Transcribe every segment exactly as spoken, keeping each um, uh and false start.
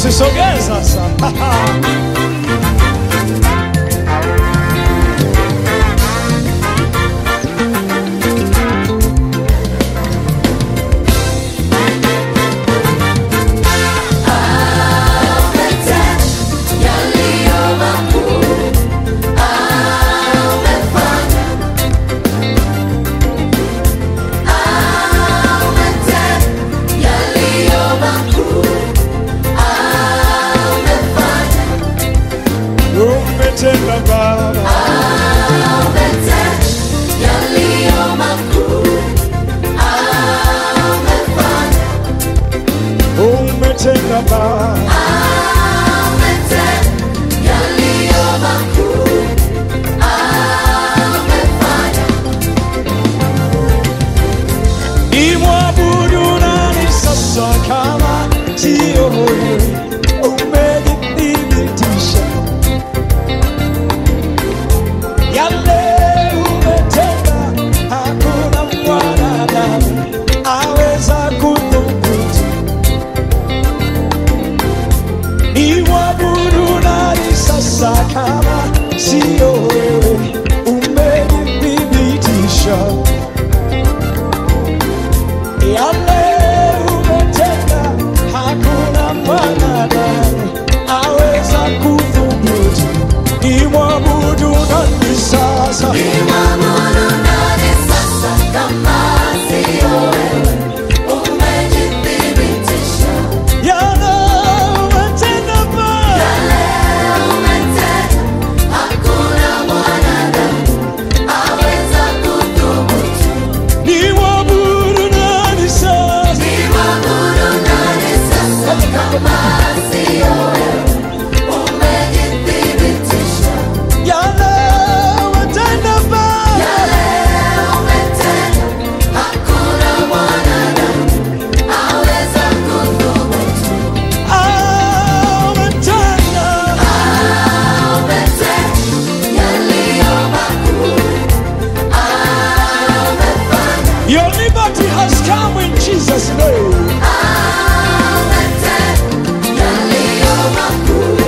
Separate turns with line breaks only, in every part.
Usisogee sasa. Umetenda Baba, umetenda Baba, nimwabudu nani sasa kama sio wewe? Umenithibitisha yale umetenda, hakuna mwanadamu aweza kudhubutu. Nimwabudu nani sasa kama sio wewe? Umenithibitisha yale umetenda, hakuna mwanadamu aweza kudhubutu. Nimwabudu nani sasa?
Nimwabudu nani sasa kama sio wewe? Umejithibitisha
yale umetenda Baba,
yale umetenda, hakuna mwanadamu aweza kudhubutu.
nimwabudu nani sasa?
Nimwabudu nani sasa kama sio wewe? Umejithibitisha
Yale umetenda Baba,
yale umetenda, hakuna mwanadamu aweza kudhubutu.
ah, umetenda.
Umetenda yaliyo makuu, umefanya.
Your liberty has come in Jesus' name.
Umetenda yaliyo makuu,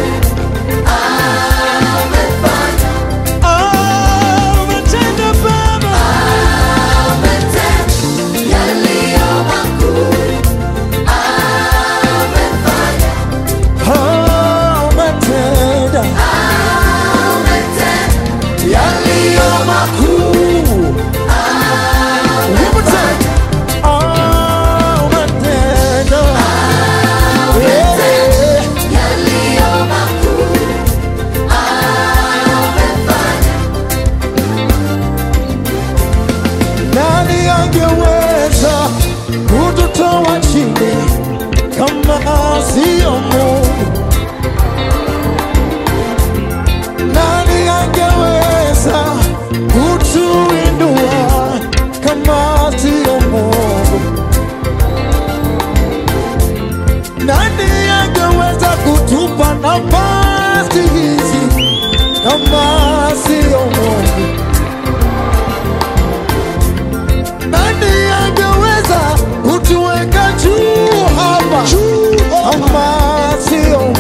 umefanya.
Ah, umetenda Baba,
Umetenda yaliyo makuu, umefanya.
ah, umetenda
Umetenda
yaliyo makuu. Umetenda, ah, umetenda, yeah.
yaliyo makuu, umefanya.
Nani angeweza kututoa chini kama sio Mungu? Nani angeweza kutuinua kama sio Mungu? Nani angeweza kutupa nafasi hizi kama sio Mungu? Nani angeweza kutuweka juu hapa kama sio Mungu?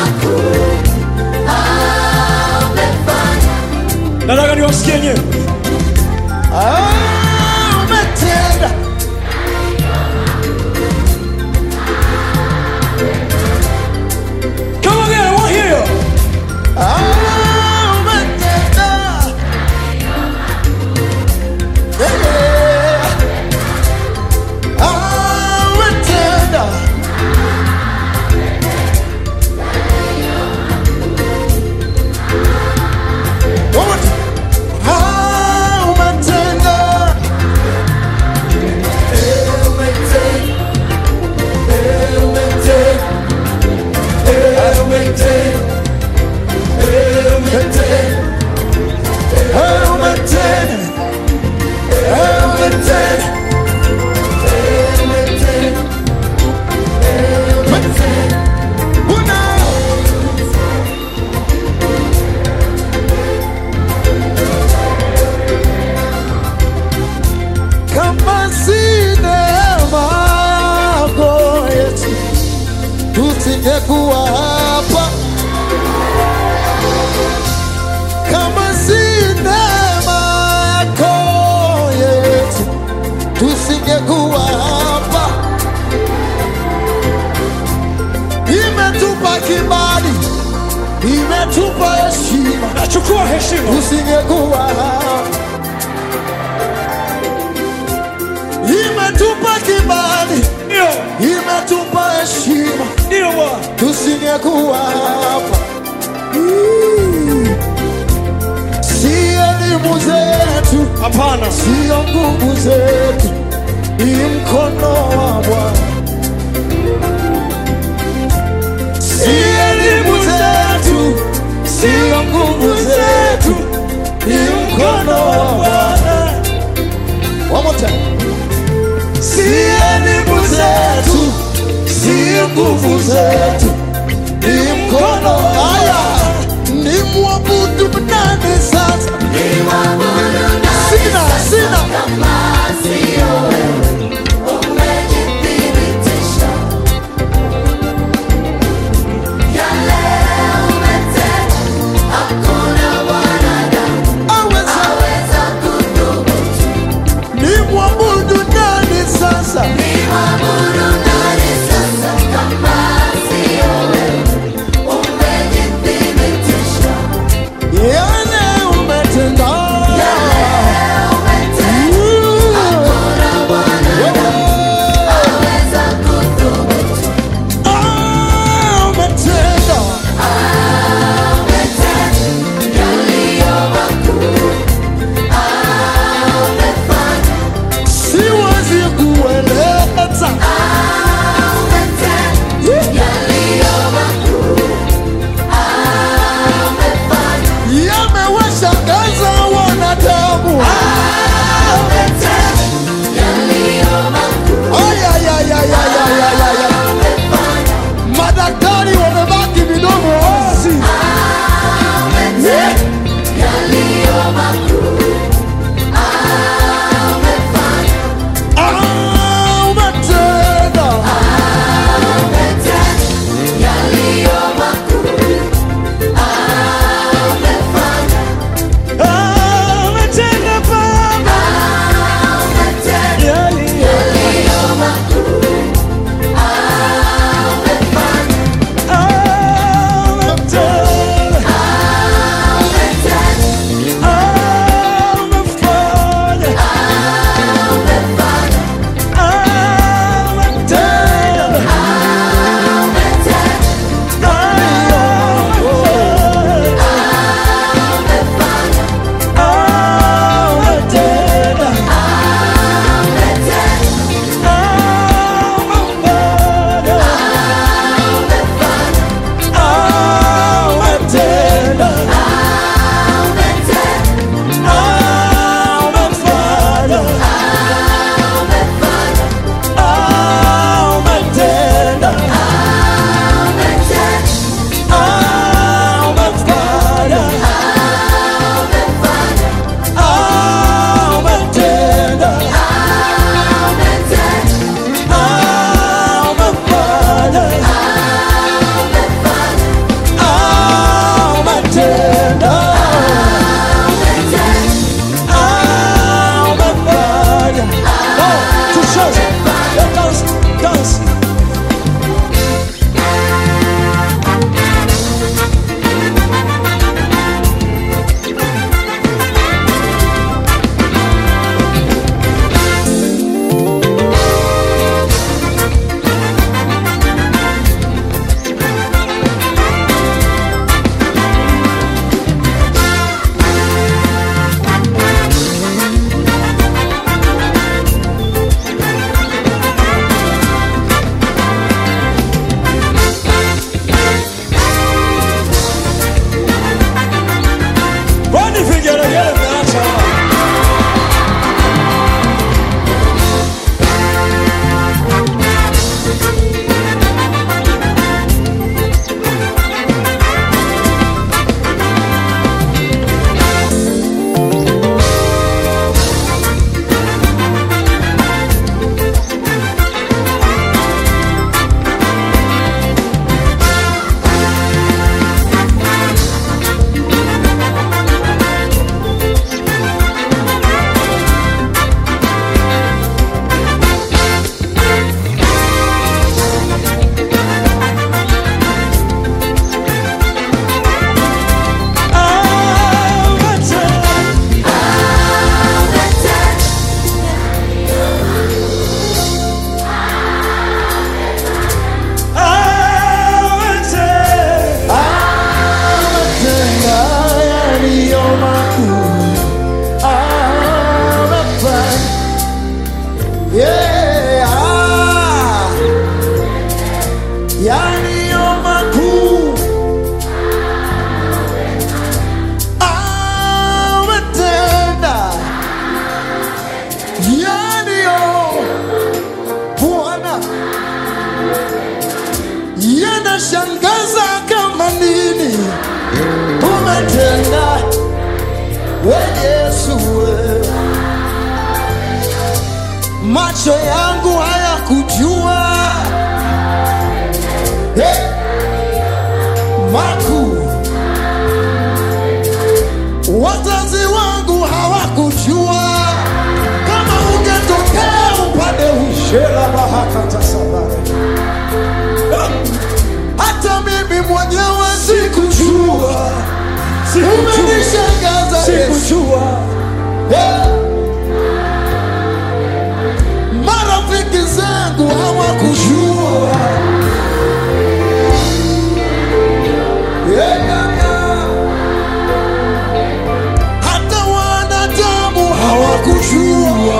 makuu amefanya.
Nataka niwasikie nyewe.
Ah, umetenda.
Come again, I want to hear you.
Ah, umetenda. Yeah. Ah, umetenda. One more time. Ah, umetenda. Eh, umetenda. Eh, umetenda. Eh, umetenda. Kama si neema yako Yesu, tusingekuwa hapa. Kama si neema yako Yesu, tusingekuwa hapa. Imetupa kibali, imetupa heshima,
Nachukua heshima.
tusingekuwa hapa. Imetupa kibali,
Ndio.
imetupa heshima,
Ndio Bwana.
tusingekuwa hapa. Mm. Si elimu zetu,
Hapana.
sio nguvu zetu, ni mkono wa Bwana. Si elimu zetu, sio nguvu zetu, ni mkono wa Bwana. One more time. Si elimu zetu, sio nguvu zetu, ni mkono wa Bwana. Ni mwabudu nani sasa?
Ni mwabudu nani
Sina,
sasa
sina.
kama sio wewe? Umejithibitisha. Yale umetenda, hakuna mwanadamu
Aweza.
aweza kudhubutu.
Ni mwabudu nani sasa?
Ni mwabudu nani sasa kama sio wewe? Umejithibitisha.
Yale umetenda.
Yale umetenda,
macho yangu hayakujua hey, makuu. Wazazi wangu hawakujua kama ungetokea upande ushela bahakata sabare. Hata mimi mwenyewe sikujua, umenishangaza sikujua. Yeah. Marafiki zangu hawakujua. Yeah, yeah, yeah. Hata wanadamu hawakujua.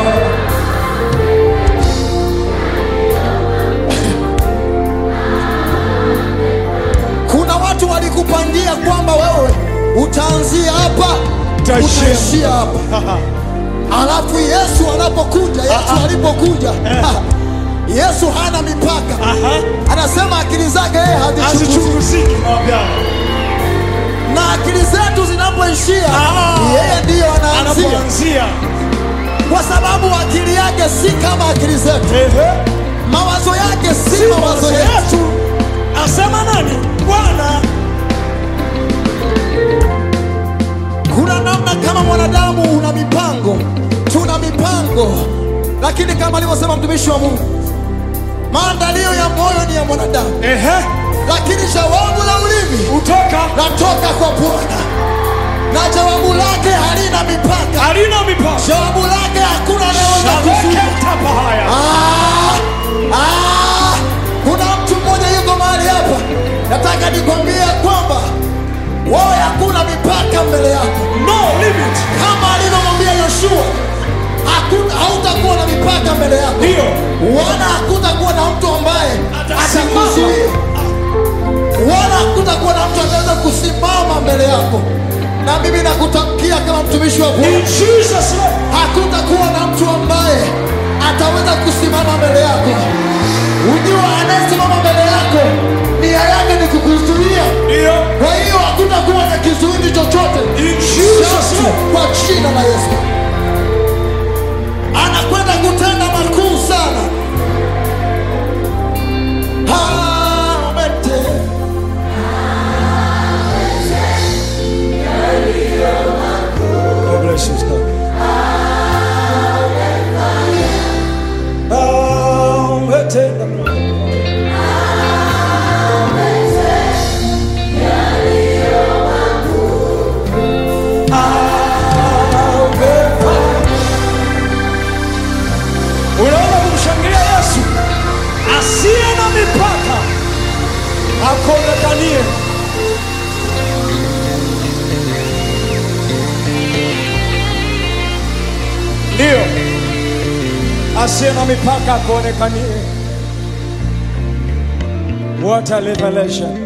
Kuna watu walikupangia kwamba wewe utaanzia hapa, utaishia hapa. Alafu Yesu anapokuja, Yesu alipokuja, Yesu hana mipaka. Anasema akili zake yeye hazichunguziki. Na akili zetu zinapoishia, yeye ndiyo anaanzia. Kwa sababu akili yake si kama akili zetu. Mawazo yake si mawazo yetu. Asema nani? Bwana. Kuna namna kama mwanadamu una mipango, tuna mipango, lakini kama alivyosema mtumishi wa Mungu, maandalio ya moyo ni ya mwanadamu. Ehe. Lakini jawabu la ulimi utoka natoka kwa Bwana. Na jawabu lake halina mipaka. Halina mipaka. Jawabu lake hakuna anayeweza kuzuia. Ah! Ah! Kuna mtu mmoja yuko mahali hapa. Nataka nikwambie kwamba wewe hakuna mipaka mbele yako. No limit. Kama alivyomwambia Yoshua, hakuna hautakuwa na mipaka mbele yako. Ndio. Wala hakutakuwa na mtu ambaye atakuzuia. Wala hakutakuwa na mtu anaweza kusimama mbele yako. Na mimi nakutamkia kama mtumishi wa Bwana, in Jesus name, hakutakuwa na mtu ambaye ataweza kusimama mbele yako. Unajua anayesimama mbele yako nia yake ni kukuzuia. Ndio. Kwa hiyo hakutakuwa na kizuizi chochote. In Jesus name, kwa jina la Yesu. Anakwenda kutenda makuu sana. Unaona kumshangilia Yesu asiye na mipaka akonekanie. Ndio, asiye na mipaka akonekanie. What a revelation.